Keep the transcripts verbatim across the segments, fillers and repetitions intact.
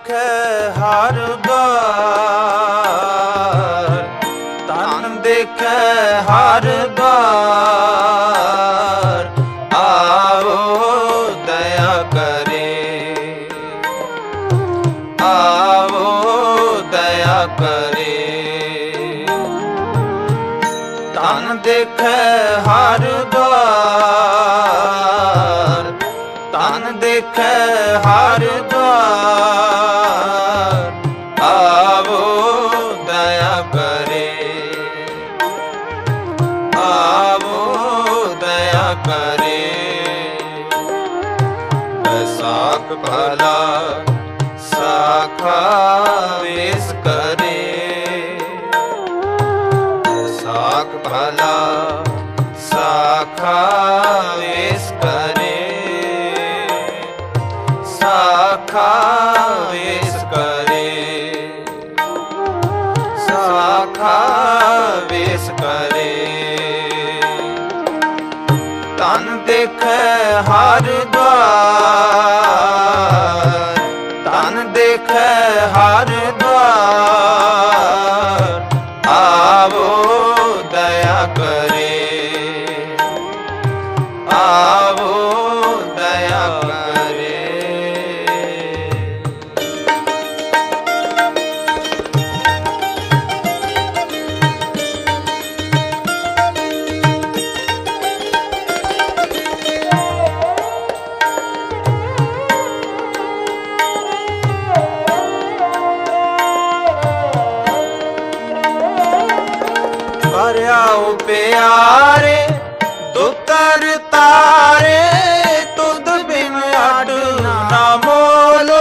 ਦੇਖੈ ਹਰ ਬਾਰ, ਤਨ ਦੇਖੈ ਹਰ ਬਾਰ, ਆਵੋ ਦਇਆ ਕਰੇ, ਆਵੋ ਦਇਆ ਕਰੇ। ਤਨ ਦੇਖੈ ਹਰ ਦੁਆਰ, ਤਨ ਦੇਖੈ ਹਰ ਦੁਆਰ, ਆਵੋ ਦਇਆ ਕਰੇ, ਆਵੋ ਦਇਆ ਕਰੇ। ਬੈਸਾਖ ਭਲਾ ਸਾਖਾ ਵੇਸ ਕਰੇ, ਬੈਸਾਖ ਭਲਾ ਸਾਖਾ ਵੇਸ ਕਰੇ, ਸਾਖਾ ਵੇਸ ਕਰੇ, ਸਾਖਾ ਵੇਸ ਕਰੇ। ਤਨ ਦੇਖੈ ਹਰ ਦੁਆਰ, ਤਨ ਦੇਖੈ ਹਰ ਦੁਆਰ, ਆਵੋ ਦਇਆ ਕਰੇ, ਆਵੋ ਦਇਆ ਕਰੇ। ਕਰਿਆਉ ਪਿਆਰੇ ਦੁਤਰ ਤਾਰੇ, ਤੁਧ ਬਿਨ ਅਡ ਨਾ ਮੋਲੋ।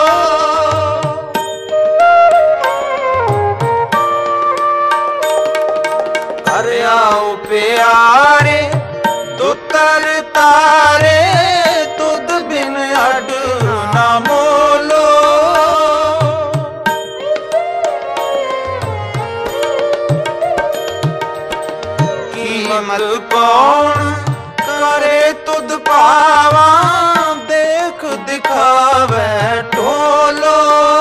ਕਰਿਆਉ ਪਿਆਰੇ ਦੁਤਰ ਤਾਰੇ, ਤੁਧ ਬਿਨ ਅਡ ਨਾ ਮੋਲੋ। ਕੀਮਤ ਕੌਣ ਕਰੇ ਤੁਧ ਪਾਵਾ, ਦੇਖ ਦਿਖਾਵੇ ਢੋਲੋ।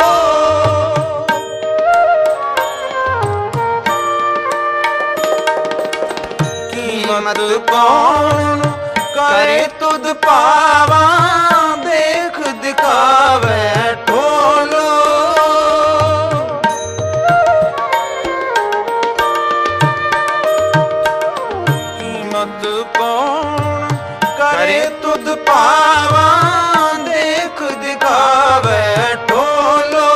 ਕੀਮਤ ਕੌਣ ਕਰੇ ਤੁਧ ਪਾਵਾ, ਦੇਖ ਦਿਖਾਵੇ ਢੋਲੋ। ਕੀਮਤ ਕੌਣ ਕਰੇ ਤੁਧ ਪਾਵਾ, ਦੇਖ ਦਿਖਾਵੇ ਢੋਲੋ,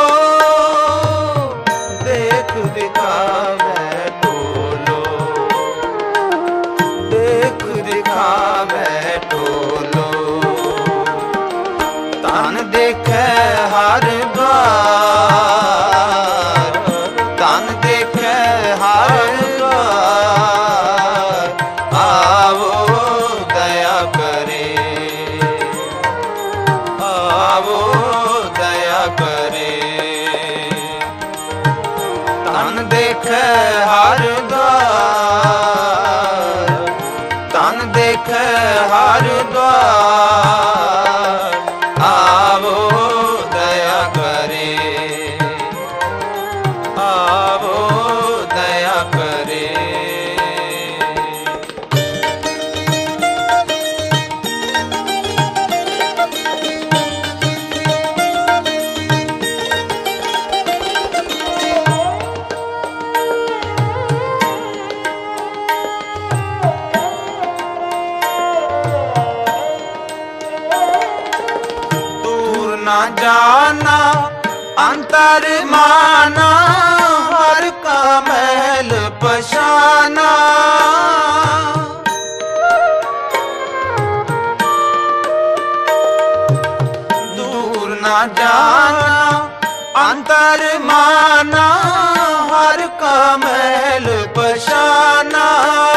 ਦੇਖ ਦਿਖਾਵੇ ਢੋਲੋ, ਦੇਖ ਦਿਖਾਵੇ ਢੋਲੋ। ਤਨ ਦੇਖੈ ਹਰ ਬਾਰ, ਤਨ ਦੇਖੈ ਹਰ ਬਾਰ, ਆਵੋ ਦਇਆ ਕਰੇ, ਆਵੋ ਦਇਆ ਕਰੇ। ਤਨ ਦੇਖੈ ਹਰ ਦੁਆਰ, ਤਨ ਦੇਖੈ ਹਰ ਦੁਆਰ, ਆਵੋ ਦਇਆ ਕਰੇ, ਆਵੋ ਦਇਆ ਕਰੇ। ਨਾ ਜਾਨਾ ਅੰਤਰ ਮਾਨਾ, ਹਰ ਕਾ ਮਹਿਲ ਪਛਾਨਾ। ਦੂਰ ਨਾ ਜਾਨਾ ਅੰਤਰ ਮਾਨਾ, ਹਰ ਕਾ ਮਹਿਲ ਪਛਾਨਾ।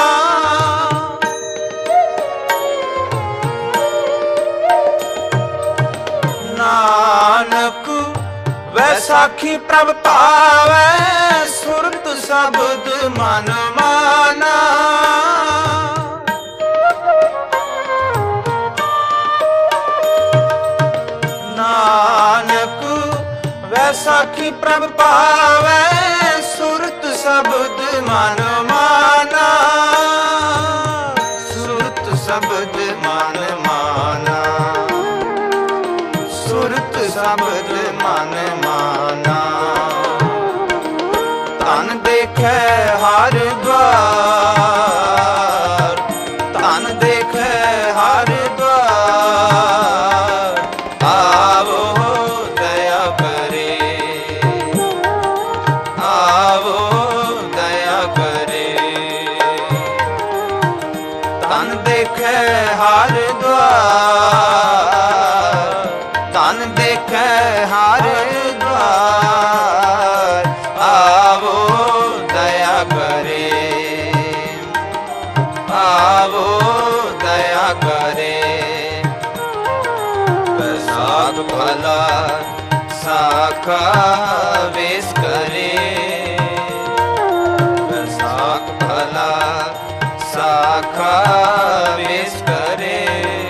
ਨਾਨਕ ਵੈਸਾਖੀ ਪ੍ਰਭ ਭਾਵੈ, ਸੁਰਤ ਸ਼ਬਦ ਮਨ ਮਾਨਾ। ਨਾਨਕ प्रभ पावै, सुरत शब्द मन माना, सुरत शब्द मन माना, सुरत शब्द मन माना। तन देखे हर द्वार, तन देखे हर द्वार, आवो दया करे, आवो दया करे। तन देखे हर द्वार, तन देखे हर द्वार, आवो दया करे, आवो दया करे। बैसाख भला साखा वेश करे, बैसाख भला साखा वेश करे,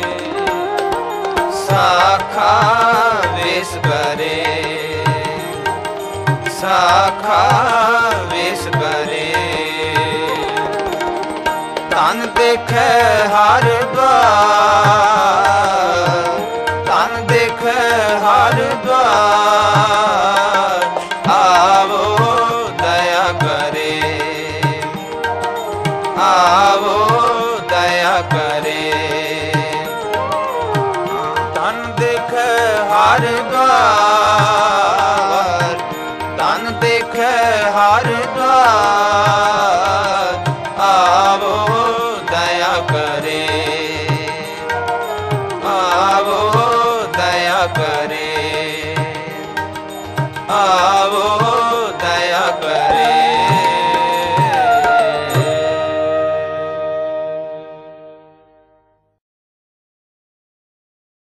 साखा वेश करे, साखा वेश करे। तन देखे हर द्वार, तन देखे हर द्वार, आवो दया करे, आवो दया करे। तन देखे हर द्वार, तन देखे हर द्वार, आवो दया करे, आवो दया करे, आवो दया करे।